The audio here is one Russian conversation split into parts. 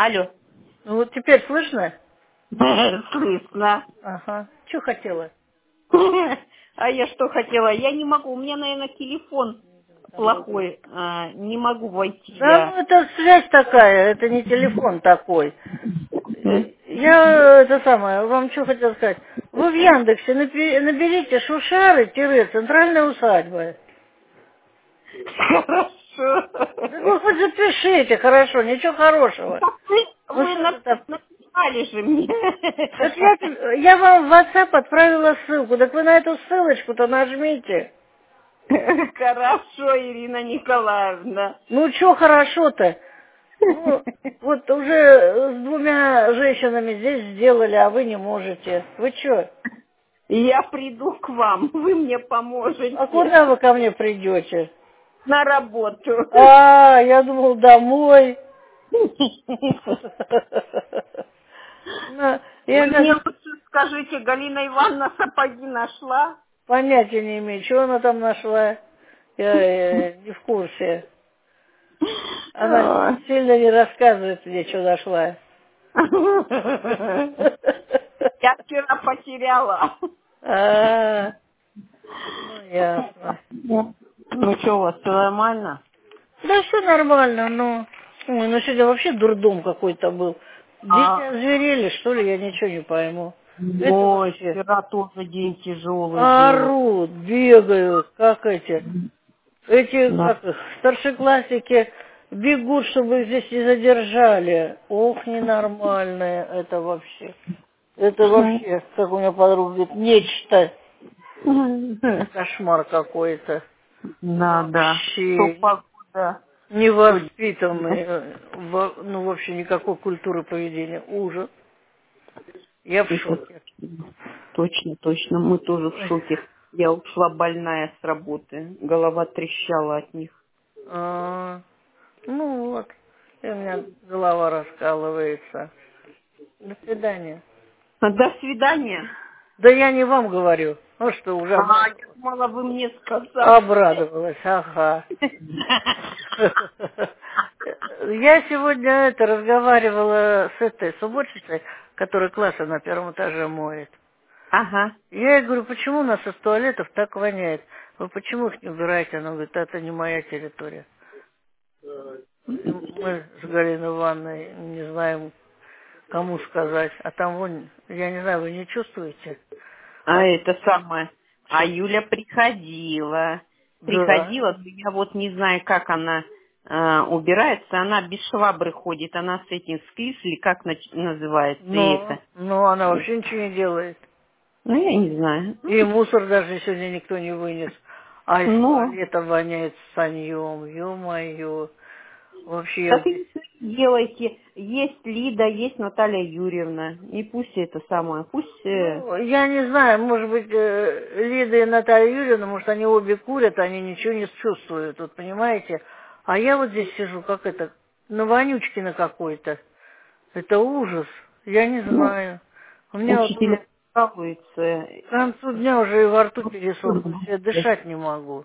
Алло. Ну вот теперь слышно? Слышно. Ага. Что хотела? А я что хотела? Я не могу. У меня, наверное, телефон плохой. Не могу войти Да, я. ну это связь такая, это не телефон такой. Я это самое, вам что хотел сказать. Вы в Яндексе наберите Шушары-центральная усадьба. Хорошо. Да вы хоть запишите, хорошо, ничего хорошего. Так Ну вы что ты там? написали же мне. Так я вам в WhatsApp отправила ссылку, так вы на эту ссылочку-то нажмите. Хорошо, Ирина Николаевна. Ну что хорошо-то? Ну, вот уже с двумя женщинами здесь сделали, а вы не можете. Вы что? Я приду к вам, вы мне А поможете куда вы ко мне придете? на работу. А, я думал, домой. Ну, Вы я мне как лучше скажите, Галина Ивановна сапоги нашла? понятия не имею, что она там нашла. Я не в курсе. Она Ой. сильно не рассказывает мне, что нашла. Я вчера потеряла. А, ну ясно. Ну что, у вас все нормально? Да все нормально, но... Ой, ну сегодня вообще дурдом какой-то был. Дети А, озверели, что ли, я ничего не пойму. Это ой, вообще... вчера тоже день тяжелый был. Орут, бегают, как эти, Да. как их, старшеклассники бегут, чтобы их здесь не задержали. Ох, ненормальное это вообще. Это вообще, как у меня подруга говорит, нечто. Кошмар какой-то. Да, да. Что Вообще погода, что невоспитанный, ну вообще никакой культуры поведения. Ужас. Я в это шоке. точно, точно. Мы тоже в Ой. шоке. Я ушла больная с работы. Голова трещала от них. А, ну вот, и у меня голова раскалывается. До свидания. До свидания. Да я не вам говорю. Ну что, уже Я думала, вы мне сказали. обрадовалась, ага. Я сегодня разговаривала с уборщицей, которая классы на первом этаже моет. Ага. Я ей говорю, почему у нас из туалетов так воняет? Вы почему их не убираете? Она говорит, это не моя территория. Мы с Галиной Ивановной не знаем, кому сказать. А там вон, я не знаю, вы не чувствуете? А это самое. А Что? Юля приходила. Да. Приходила, но я вот не знаю, как она убирается. Она без швабры ходит. Она с этим скисли, как называется это. Но она вообще ничего не делает. Ну, я не знаю. И мусор даже сегодня никто не вынес. А из Ну, туалета воняет саньем. Ё-моё. Вообще я так здесь... и делайте. Есть Лида, есть Наталья Юрьевна. И пусть это самое. Пусть... Ну, я не знаю, может быть, Лида и Наталья Юрьевна, может, они обе курят, они ничего не чувствуют, вот понимаете? А я вот здесь сижу, как это, на вонючке какой-то. Это ужас. Я не ну, знаю. У меня вот уже учителя жалуются. к концу дня уже и во рту пересохло, я дышать не могу.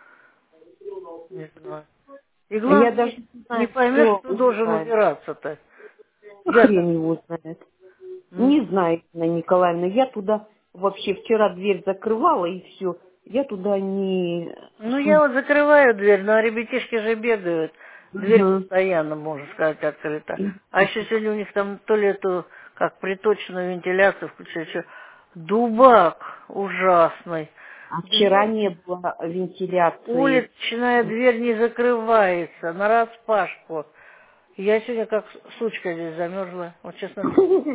Не знаю. И Я главное, даже не не знаю, поймешь, кто кто должен убирает. убираться-то. Я так... Хрен его знает. Не знаю, Инна Николаевна, я туда вообще вчера дверь закрывала и все. Я туда не... Ну, я вот закрываю дверь, но ребятишки же бегают. Дверь Мгм. постоянно, можно сказать, открыта. А еще сегодня у них там то ли эту, как приточную вентиляцию включили, еще дубак ужасный. А вчера Дверь, не было вентиляции. уличная дверь не закрывается, нараспашку. Я сегодня как сучка здесь замерзла. Вот честно,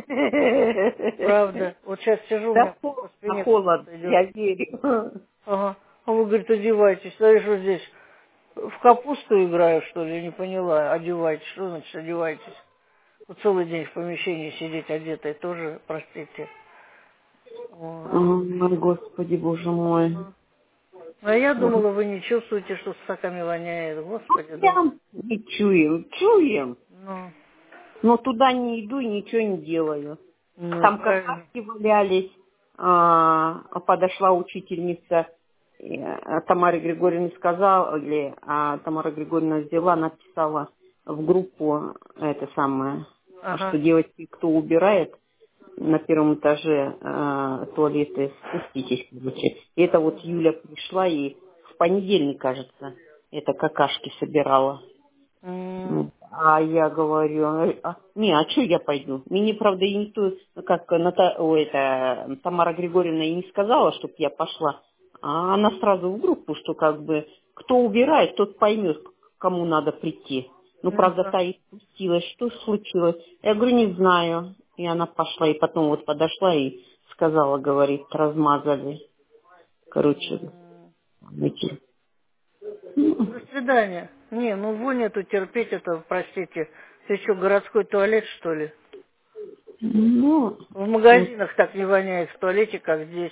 правда. Вот сейчас сижу, у Да меня по спине холод, идет. я верю. Ага. А вы, говорит, одевайтесь. Да я что здесь, в капусту играю, что ли? Я не поняла. Одевайтесь. Что значит одевайтесь? Вот целый день в помещении сидеть одетой тоже, простите. Ой. Ой, Господи, Боже мой. А я думала, вы не чувствуете, что с соками воняет. Господи, думаю. Я не чуем. Ну, Но туда не иду и ничего не делаю. ну, Там правильно. какашки валялись. Подошла учительница Тамаре Григорьевне сказали, а Тамара Григорьевна взяла, написала в группу это самое. Ага. что девочки, кто убирает на первом этаже туалеты, спуститесь, короче. И это вот Юля пришла и в понедельник, кажется, это какашки собирала. А я говорю, а что я пойду? Мне, правда, и никто, как Тамара Григорьевна и не сказала, чтобы я пошла. А она сразу в группу, что как бы кто убирает, тот поймет, кому надо прийти. Ну, правда, Да. та и спустилась. Что случилось? Я говорю, не знаю. И она пошла, и потом вот подошла и сказала, говорит, размазали. Короче, эти. До свидания. Не, ну вонь эту терпеть, это, простите, ты что, городской туалет, что ли? Ну, В магазинах так не воняет в туалете, как здесь.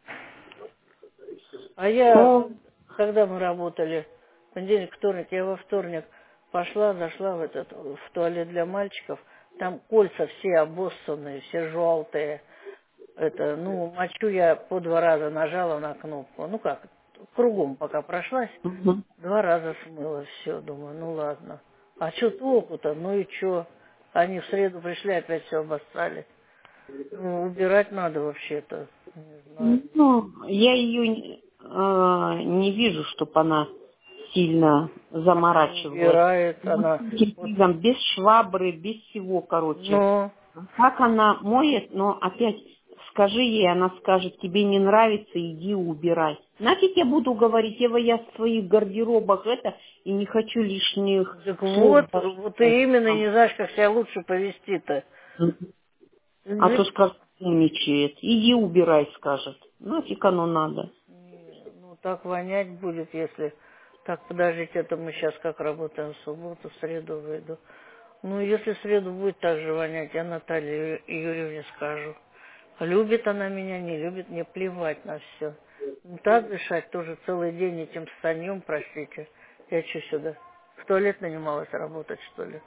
А я, ну, когда мы работали, понедельник, вторник, я во вторник зашла в туалет для мальчиков, там кольца все обоссанные, все желтые. Мочу я по 2 раза нажала на кнопку. Ну как, кругом пока прошлась, мгм. 2 раза смыла, все, думаю, ну ладно. А что толку-то, ну и что? Они в среду пришли, опять все обоссали. Ну, убирать надо вообще-то, не знаю. Ну, я ее не вижу, чтобы она сильно Она не заморачивалась. убирает, Вот она... Вот, кирпичом, без швабры, без всего, короче. но Как она моет, но опять скажи ей, она скажет, тебе не нравится, иди убирай. Нафиг я буду говорить, я в своих гардеробах и не хочу лишних так слов. вот ты именно не знаешь, как себя лучше повести-то. А то скажет, умничает. Иди убирай, скажет. Нафиг оно надо. Ну, так вонять будет, если... Так, подождите, это мы сейчас как работаем в субботу, в среду выйду. Ну, если в среду будет так же вонять, я Наталье Юрьевне скажу. Любит она меня, не любит, мне плевать на все. Ну, так дышать тоже целый день этим станем, простите. Я что сюда? В туалет нанималась работать, что ли?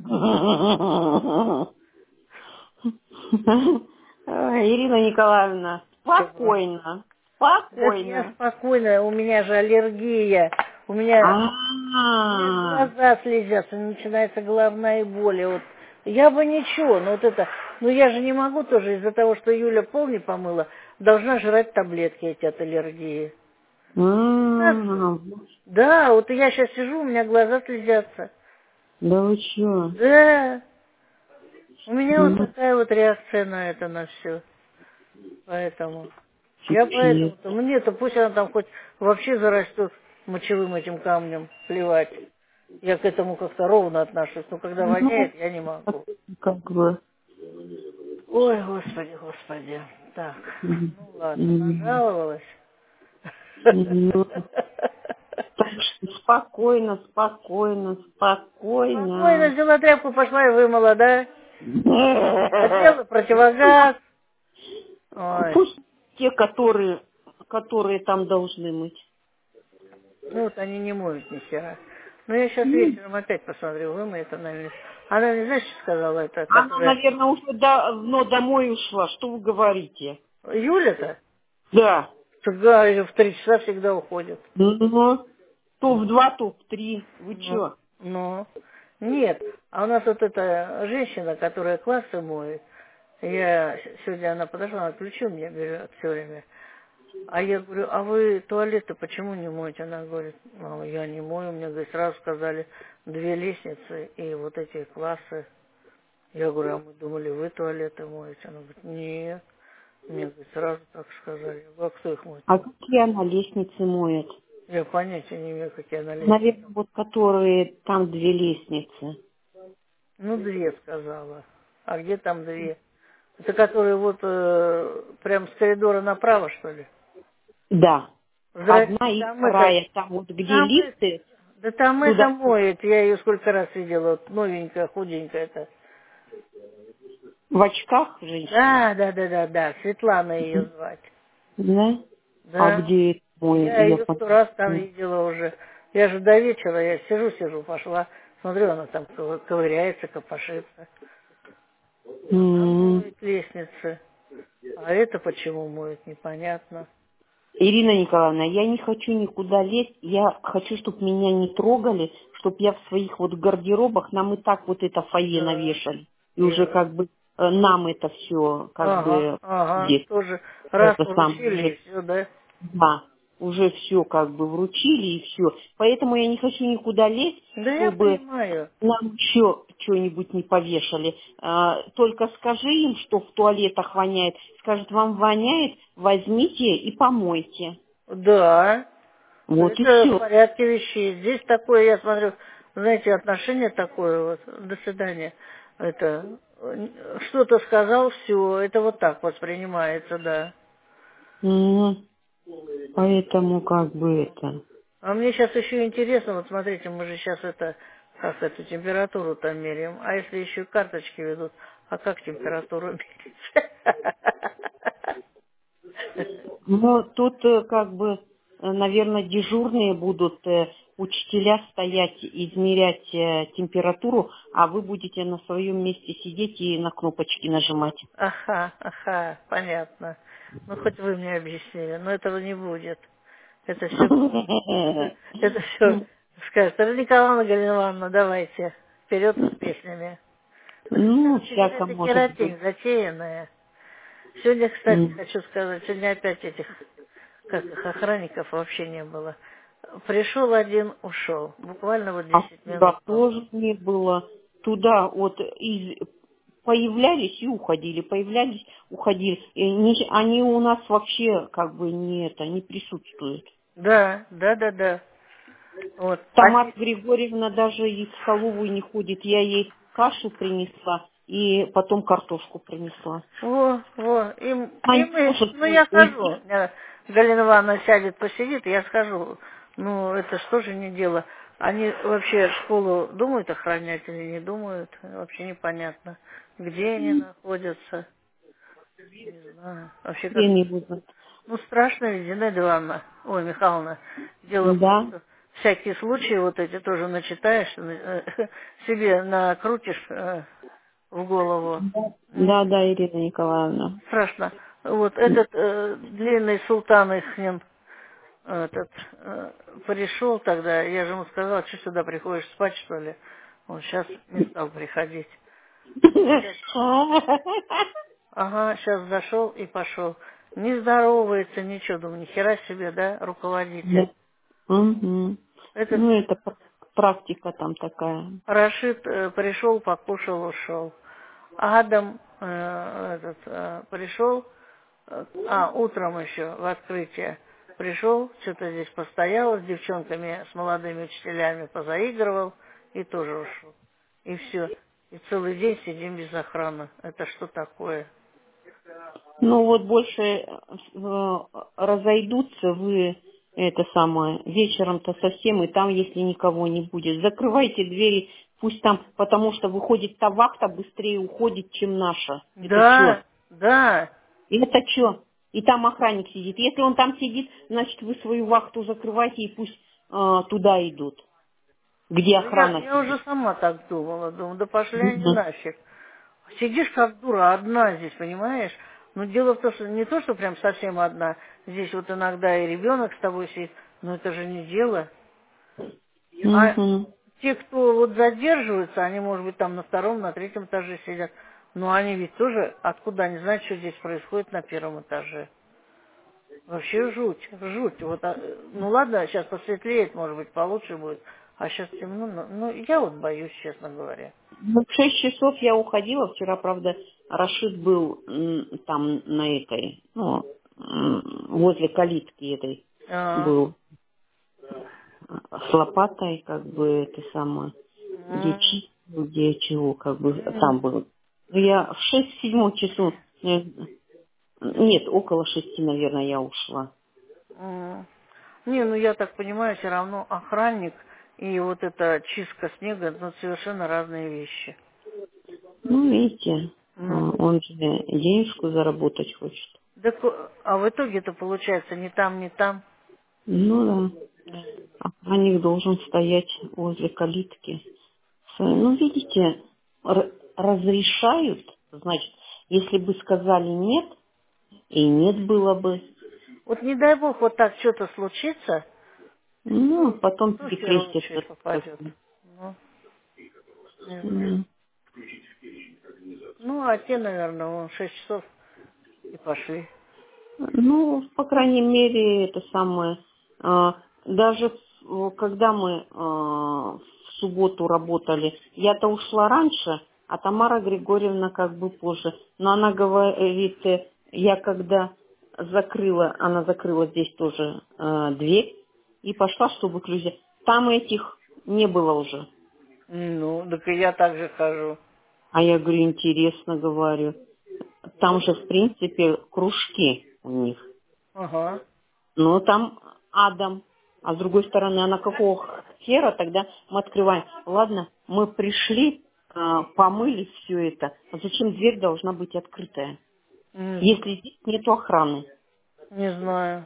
Ирина Николаевна, Чего? спокойно, Это я спокойно. спокойно, у меня же аллергия. У меня А, глаза слезятся, начинается головная боль. И вот я бы ничего, но я же не могу тоже из-за того, что Юля пол не помыла, должна жрать таблетки эти от аллергии. Так же. Да, вот я сейчас сижу, у меня глаза слезятся. да вы чё? Да, у меня вот такая вот реакция на это, на все. Поэтому. Я Пипец. поэтому-то, мне-то пусть она там хоть вообще зарастет мочевым этим камнем, плевать. Я к этому как-то ровно отношусь, но когда Ну, воняет, я не могу. как бы. Ой, господи, господи. Так, ну ладно, М, нажаловалась. ну, так что спокойно, спокойно, Спокойно спокойно. взяла тряпку, пошла и вымыла, да? Одела противогаз. Ой, Пусть те, которые там должны мыть. ну вот они не моют ни хера. Ну я сейчас вечером опять посмотрю, вымоет она или нет. Она не знаешь, что сказала это, Она, которая... наверное, уже давно домой ушла. Что вы говорите? Юля-то? Да. Всегда в 3 часа всегда уходит. Ну, то в 2, то в 3. Вы Ну, чё? ну, нет. А у нас вот эта женщина, которая классы моет, сегодня она подошла, она ключи у меня берет все время. А я говорю, а вы туалеты почему не моете? Она говорит, мама, я не мою. Мне, говорит, сразу сказали 2 лестницы и вот эти классы. Я говорю, а мы думали, вы туалеты моете. Она говорит, нет. Мне, говорит, сразу так сказали. Я говорю, а кто их моет? А какие она лестницы моет? Я понятия не имею, какие она лестницы. Наверное, вот которые там 2 лестницы. Ну, 2 сказала. А где там 2? Это которые вот прям с коридора направо, что ли? Да. Одна Здрасте, и там это, вторая. Там вот где там это, лифты, да там это туда моет. Я ее сколько раз видела, вот новенькая, худенькая это. в очках женщина. Да, Светлана ее звать. Да? А Да. где это моет? Я Я ее 100 раз там посмотрю. видела уже. Я же до вечера, я сижу, пошла. Смотрю, она там ковыряется, копошится. Она М. моет лестницы. А это почему моет, непонятно. Ирина Николаевна, я не хочу никуда лезть, я хочу, чтобы меня не трогали, чтобы я в своих вот гардеробах, нам и так вот это фойе Да. навешали. и уже как бы нам это все как бы Ага, будет. тоже раз Это сам вручили и уже, все, да? да, уже все как бы вручили и все. Поэтому я не хочу никуда лезть, Да я чтобы понимаю. нам еще что-нибудь не повешали. Только скажи им, что в туалетах воняет. Скажет, вам воняет, возьмите и помойте. Да, Вот и это в все. порядке вещей. Здесь такое, я смотрю, знаете, отношение такое вот, до свидания. Это, что-то сказал, все, это вот так воспринимается, да. Поэтому как бы это. А мне сейчас еще интересно, вот смотрите, мы же сейчас это, как эту температуру там меряем, а если еще карточки ведут, а как температуру мерить? Но тут как бы, наверное, дежурные будут учителя стоять, измерять температуру, а вы будете на своем месте сидеть и на кнопочки нажимать. Ага, понятно. Ну, хоть вы мне объяснили, но этого не будет. Это все, это все скажет. Галина Николаевна, Галина Ивановна, давайте, вперед с песнями. Вы Ну, представляете, всяко какая-то может быть. херотень затеянная. Сегодня, кстати, М. хочу сказать, сегодня опять этих, как их, охранников вообще не было. Пришел один, ушел. Буквально вот А 10 туда минут. тоже не было. Туда вот появлялись и уходили, появлялись, уходили. И они у нас вообще как бы не присутствуют. Да. Вот. Тамара Григорьевна даже и в столовую не ходит. Я ей кашу принесла и потом картошку принесла. И Она не мы, может ну я уйти. хожу. Галина Ивановна сядет, посидит, и я схожу. Ну, это что же не дело. Они вообще школу думают охранять или не думают, вообще непонятно. Где они находятся, не знаю. Вообще как... Я не буду. Ну, страшно ведь, Зинаида Ивановна, ой, Михайловна. Дело в том, Да, что всякие случаи вот эти тоже начитаешь, себе накрутишь в голову. да, Ирина Николаевна. Страшно. Вот этот длинный султан ихнин, этот, пришел тогда, я же ему сказала, что сюда приходишь, спать, что ли? Он сейчас не стал приходить. Сейчас, ага, сейчас зашел и пошел. Не здоровается, ничего, думаю, ни хера себе, да, руководитель. Да. Мгм. Этот Ну, это практика там такая. Рашид пришел, покушал, ушел. Адам пришел, утром еще в открытие пришел, что-то здесь постоял с девчонками, с молодыми учителями, позаигрывал и тоже ушел. И все. И целый день сидим без охраны. Это что такое? Ну, вот больше разойдутся вы это самое вечером-то совсем, и там, если никого не будет, закрывайте двери, пусть там, потому что выходит та вахта быстрее уходит, чем наша. Это что? Да. Это что? И там охранник сидит. Если он там сидит, значит, вы свою вахту закрывайте и пусть туда идут, где Ну, охрана я уже сидит. сама так думала. Думаю, да пошли они Мгм. нафиг. Сидишь как дура, одна здесь, понимаешь? Но дело в том, что не то, что прям совсем одна. Здесь вот иногда и ребенок с тобой сидит, но это же не дело. А Мгм. те, кто вот задерживаются, они, может быть, там на втором, на третьем этаже сидят. Но они ведь тоже откуда они знают, что здесь происходит на первом этаже. Вообще жуть. Вот, ну ладно, сейчас посветлеет, может быть, получше будет. А сейчас темно. Ну, я вот боюсь, честно говоря. Ну, в 6 часов я уходила. Вчера, правда, Рашид был там на этой, ну, возле калитки этой А, был с лопатой, как бы, это самое, где м, чистил, где чего, как бы, м, там был. Ну, я в 6-7 часу, нет, около 6, наверное, я ушла. м. Не, ну я так понимаю, все равно охранник и вот эта чистка снега, ну, совершенно разные вещи. Ну, видите, Ну, он же денежку заработать хочет. так, а в итоге-то получается ни там, ни там. Ну, да. Охранник должен стоять возле калитки. Ну, видите, разрешают, значит, если бы сказали нет, и нет было бы. Вот не дай бог вот так что-то случится, Ну, потом кто в первую перекрестится. очередь попадет? Ну, не знаю. М. Ну, а те, наверное, вон 6 часов и пошли. Ну, по крайней мере, это самое. Даже когда мы в субботу работали, я-то ушла раньше, а Тамара Григорьевна как бы позже. Но она говорит, я когда закрыла, она закрыла здесь тоже дверь и пошла, чтобы ключи. Там этих не было уже. Ну, так и я так же хожу. А я говорю, интересно, говорю. Там же, в принципе, кружки у них. Ага. Но там Адам. А с другой стороны, она какого хера тогда мы открываем? Ладно, мы пришли, помыли все это. А зачем дверь должна быть открытая? Если здесь нету охраны. Не знаю.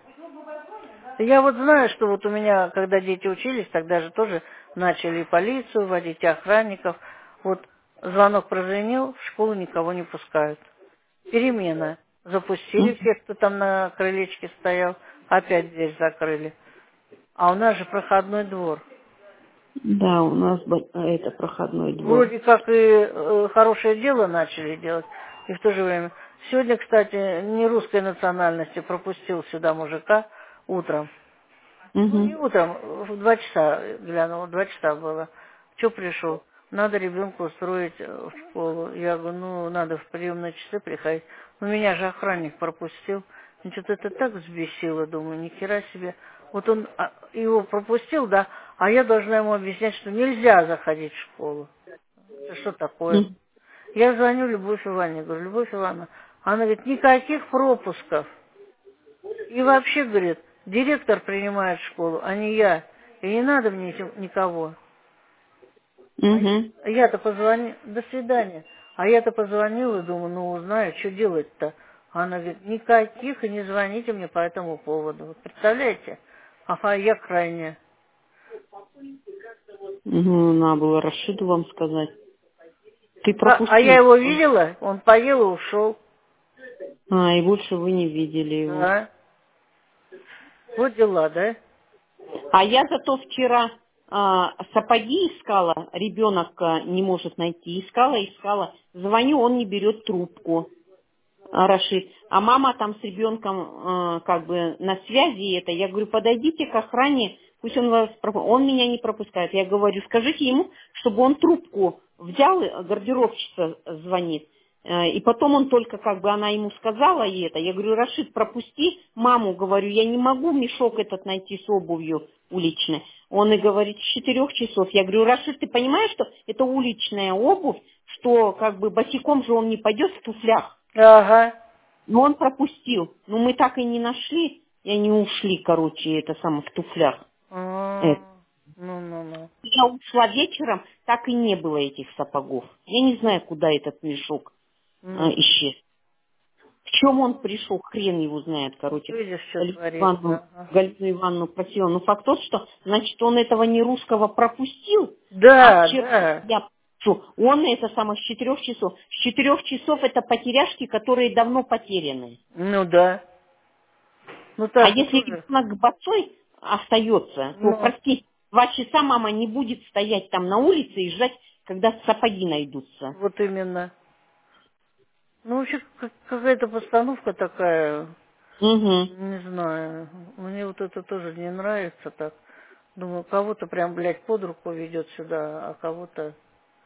Я вот знаю, что вот у меня, когда дети учились, тогда же тоже начали и полицию вводить, и охранников. Вот звонок прозвенел, в школу никого не пускают. Перемена. Запустили всех, кто там на крылечке стоял, опять дверь закрыли. А у нас же проходной двор. Да, у нас это проходной двор. Вроде как и хорошее дело начали делать, и в то же время. Сегодня, кстати, не русской национальности пропустил сюда мужика утром. Ну, не Угу. утром, в 2 часа глянул, 2 часа было. Че пришел? Надо ребенка устроить в школу. Я говорю, ну, надо в приемные часы приходить. Ну, меня же охранник пропустил. И что-то это так взбесило, думаю, ни хера себе. Вот он его пропустил, да, а я должна ему объяснять, что нельзя заходить в школу. Это что такое? Я звоню Любовь Ивановне, говорю, Любовь Ивановна, она говорит, никаких пропусков. И вообще, говорит, директор принимает школу, а не я. И не надо мне никого. Угу. А я-то позвонила, до свидания. А я-то позвонила, думаю, ну узнаю, что делать-то. Она говорит, никаких, и не звоните мне по этому поводу. Вы представляете? Ага, я крайняя. Угу. Надо было Рашиду вам сказать. Ты А я пропустил. его видела, он поел и ушел. И больше вы не видели его. Да. Вот дела, да? А я зато вчера сапоги искала, ребенок не может найти. Искала. Звоню, он не берет трубку, Рашид. А мама там с ребенком как бы на связи это. Я говорю, подойдите к охране, пусть он вас пропускает. Он меня не пропускает. Я говорю, скажите ему, чтобы он трубку взял, гардеробщица звонит. И потом он только, как бы она ему сказала и это. Я говорю, Рашид, пропусти маму, говорю, я не могу мешок этот найти с обувью уличной. Он и говорит, с 4 часов. Я говорю, Рашид, ты понимаешь, что это уличная обувь, что как бы босиком же он не пойдет в туфлях. Ага. Но он пропустил. Но мы так и не нашли, и они ушли, короче, это самое, в туфлях. Ну. Я ушла вечером, так и не было этих сапогов. Я не знаю, куда этот мешок исчез. В чем он пришел, хрен его знает, короче. Видишь, что творится. Ага. Галину Ивановну просила. Но факт тот, что, значит, он этого не русского пропустил, а Да, вчера да. я что, он это самое с 4 часов. С 4 часов это потеряшки, которые давно потеряны. Ну да. Ну А так-то если тоже. ребенок босой остается, то, Ну, прости, 2 часа мама не будет стоять там на улице и ждать, когда сапоги найдутся. вот именно. Ну, вообще, какая-то постановка такая, Угу. не знаю. Мне вот это тоже не нравится так. Думаю, кого-то прям, блядь, под руку ведет сюда, а кого-то...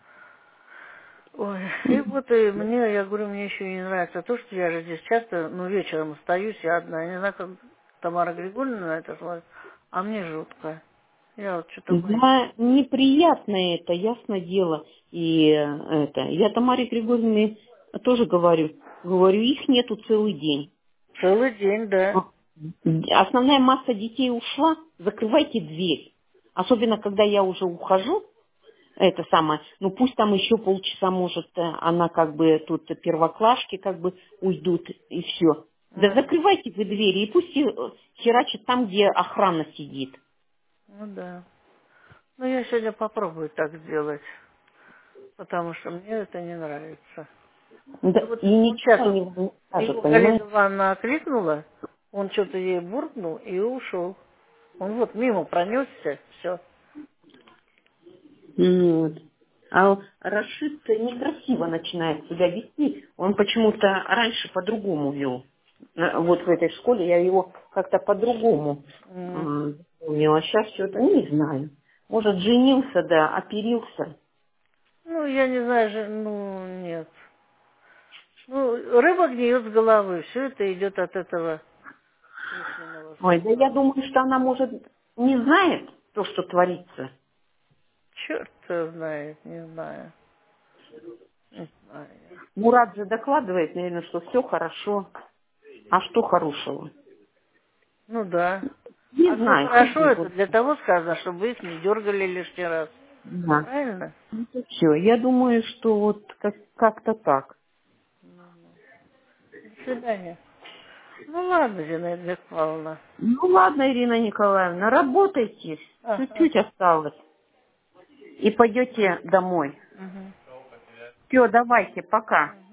Ой, и вот и мне, я говорю, мне еще не нравится то, что я же здесь часто, ну, вечером остаюсь, я одна. Я не знаю, как Тамара Григорьевна на это смотрит, а мне жутко. Я вот что-то боюсь. Да, неприятно это, ясно дело. И это, я Тамаре Григорьевне тоже говорю, их нету целый день. Целый день, да. Основная масса детей ушла, закрывайте дверь. Особенно, когда я уже ухожу, это самое, ну пусть там еще полчаса, может, она как бы, тут первоклашки как бы уйдут и все. Да закрывайте вы двери, и пусть херачат там, где охрана сидит. Ну да. Ну, я сегодня попробую так сделать, потому что мне это не нравится. Да, И вот и он сейчас, ничего вот, не скажет, его Галина понимаете? Ивановна окликнула, он что-то ей буркнул и ушел. Он вот мимо пронесся, все. Вот. А Рашид некрасиво начинает себя вести. Он почему-то раньше по-другому вел. Вот в этой школе я его как-то по-другому помнила. Сейчас что-то не знаю. Может, женился, да, оперился. Ну, я не знаю, ну, нет. Ну, рыба гниет с головы. Все это идет от этого письменного Ой, да я суда. думаю, что она, может, не знает то, что творится. Черт его знает, не знаю. Не знаю. Мурат же докладывает, наверное, что все хорошо. А что хорошего? Ну да. Не А все знаю, хорошо, ходи это вот. для того сказано, чтобы их не дергали лишний раз. Да. Правильно? Все, я думаю, что вот как-то так. До свидания. Ну ладно, Зинаида Павловна. Ну ладно, Ирина Николаевна, работайте. Ага. Чуть-чуть осталось. И пойдете домой. Угу. Все, давайте, пока.